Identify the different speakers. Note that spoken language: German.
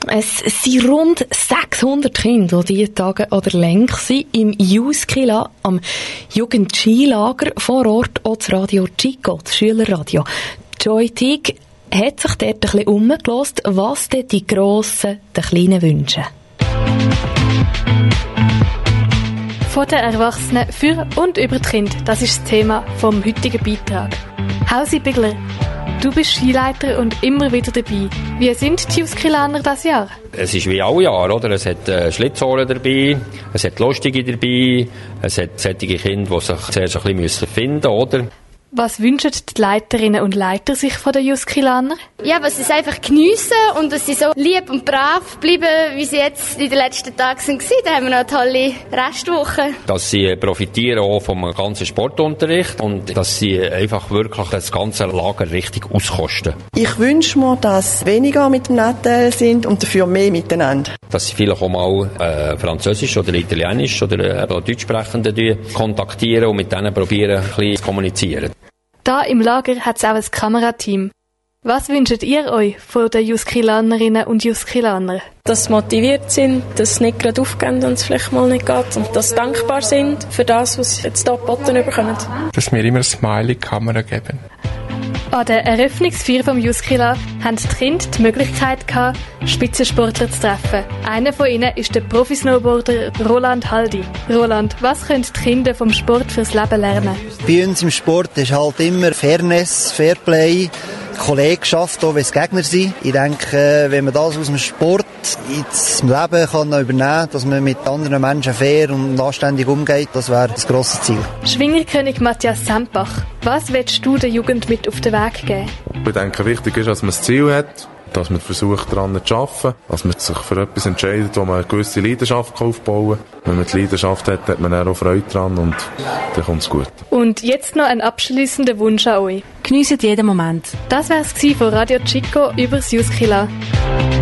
Speaker 1: Es sind rund 600 Kinder, die diese Tage an der Lenk sind, im Juskila, am Jugend-Skilager vor Ort, auch das Radio Chico, das Schülerradio. Joy Teague hat sich dort ein bisschen umgehört, was denn die Grossen den Kleinen wünschen.
Speaker 2: Von den Erwachsenen für und über die Kinder, das ist das Thema vom heutigen Beitrag. Hausi Bigler, du bist Skileiter und immer wieder dabei. Wie sind die Juskilaner dieses Jahr?
Speaker 3: Es ist wie alle Jahre, oder? Es hat Schlitzohren dabei, es hat Lustige dabei, es hat solche Kinder, die sich zuerst ein bisschen finden müssen, oder?
Speaker 2: Was wünschen die Leiterinnen und Leiter sich von den Juskilaner?
Speaker 4: Ja, dass sie es einfach geniessen und dass sie so lieb und brav bleiben, wie sie jetzt in den letzten Tagen waren. Da haben wir noch eine tolle Restwoche.
Speaker 3: Dass sie profitieren auch vom ganzen Sportunterricht und dass sie einfach wirklich das ganze Lager richtig auskosten.
Speaker 5: Ich wünsche mir, dass weniger mit dem Nattel sind und dafür mehr miteinander.
Speaker 3: Dass sie vielleicht auch mal Französisch oder Italienisch oder Deutschsprechende kontaktieren und mit denen probieren, ein bisschen zu kommunizieren.
Speaker 2: Da im Lager hat es auch ein Kamerateam. Was wünscht ihr euch von den Juskilanerinnen und Juskilanern?
Speaker 6: Dass sie motiviert sind, dass sie nicht gerade aufgeben, wenn es vielleicht mal nicht geht und dass sie dankbar sind für das, was sie jetzt hier geboten bekommen.
Speaker 7: Dass wir immer eine Smiley-Kamera geben.
Speaker 2: An der Eröffnungsfeier vom Juskila haben die Kinder die Möglichkeit gehabt, Spitzensportler zu treffen. Einer von ihnen ist der Profi-Snowboarder Roland Haldi. Roland, was können die Kinder vom Sport fürs Leben lernen?
Speaker 8: Bei uns im Sport ist halt immer Fairness, Fairplay, Kollegschaft, auch wenn es Gegner sind. Ich denke, wenn man das aus dem Sport ins Leben kann übernehmen kann, dass man mit anderen Menschen fair und anständig umgeht, das wäre das grosse Ziel.
Speaker 2: Schwingerkönig Matthias Sempach, was willst du der Jugend mit auf den Weg geben?
Speaker 9: Ich denke, wichtig ist, dass man ein Ziel hat, dass man versucht, daran zu arbeiten, dass man sich für etwas entscheidet, wo man eine gewisse Leidenschaft aufbauen kann. Wenn man die Leidenschaft hat, hat man auch Freude dran und dann kommt es gut.
Speaker 2: Und jetzt noch ein abschliessender Wunsch an euch.
Speaker 10: Geniessen jeden Moment.
Speaker 2: Das wär's von Radio Chico über das Juskila.